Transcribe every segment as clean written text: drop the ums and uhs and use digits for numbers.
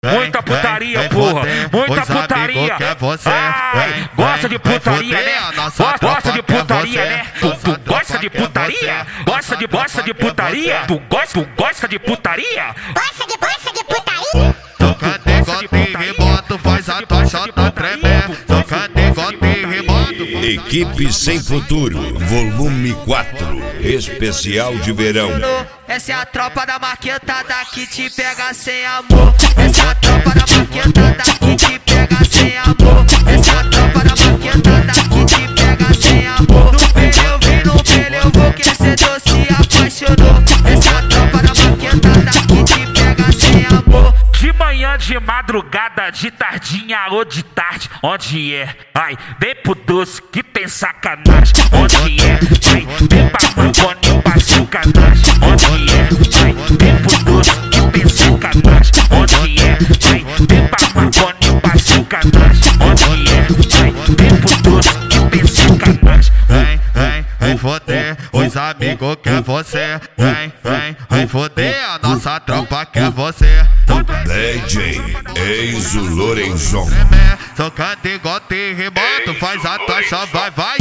Muita putaria, porra, muita putaria. Ai, gosta de putaria, né? Gosta de putaria, né? Tu gosta de putaria? Gosta de putaria? Tu gosta de putaria? Gosta de putaria? Toca negócio e remoto, faz a tua chota tremer. Toca negócio e remoto. Equipe Sem Futuro, volume 4, especial de verão. Essa é a tropa da maquetada que te pega sem amor. Essa é a tropa da maquetada que te pega sem amor. Essa é a tropa da maquetada que te pega sem amor. No pele eu vi, no pele eu vou, que cê se apaixonou. Essa é a tropa da maquetada que te pega sem amor. De manhã, de madrugada, de tardinha ou de tarde, onde é? Ai, vem pro doce que tem sacanagem, onde é? Ai, vem pra maconha pra sacanagem, onde é? Ai, vem pro doce que tem sacanagem, onde é? Ai, vem pra maconha pra sacanagem, onde é? Ai, vem pro doce que tem sacanagem. Vem foder, os amigos quer você. Vem foder, a nossa tropa quer você. DJ Enzo Lorenzon. Tocando igual terremoto, faz a tua chave, vai.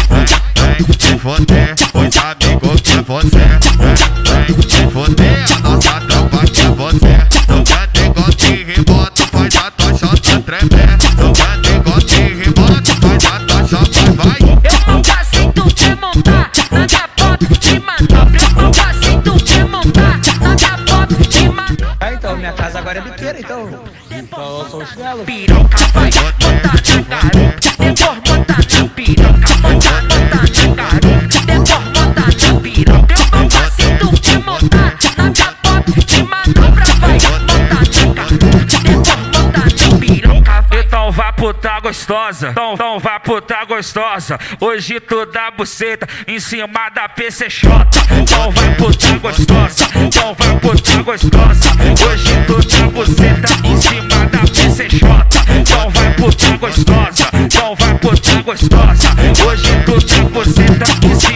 Vem foder, os amigos quer você. Vem foder, a nossa tropa quer você. Tocando igual terremoto, faz a tua chave tremer. Tocando igual terremoto, faz a tua chave, vai. Eu não passei, tu quer montar na minha pop de manobra. Eu não passei, tu quer montar na minha pop de manobra. Então, minha casa agora é biqueira, então eu sou o chinelo. Piroca vai montar na garupa, depois montar na piroca, montar na garupa, depois montar na piroca. Eu não passei, tu quer montar na minha pop de manobra. Vai montar na garupa, depois montar na piroca. Então vai puta gostosa, então vai puta gostosa. Hoje tu dá buceta em cima da PCX. Então vai puta gostosa, então vai puta gostosa. Hoje tu dá buceta em cima da PCX. Então vai puta gostosa, então vai puta gostosa. Hoje tu dá buceta em cima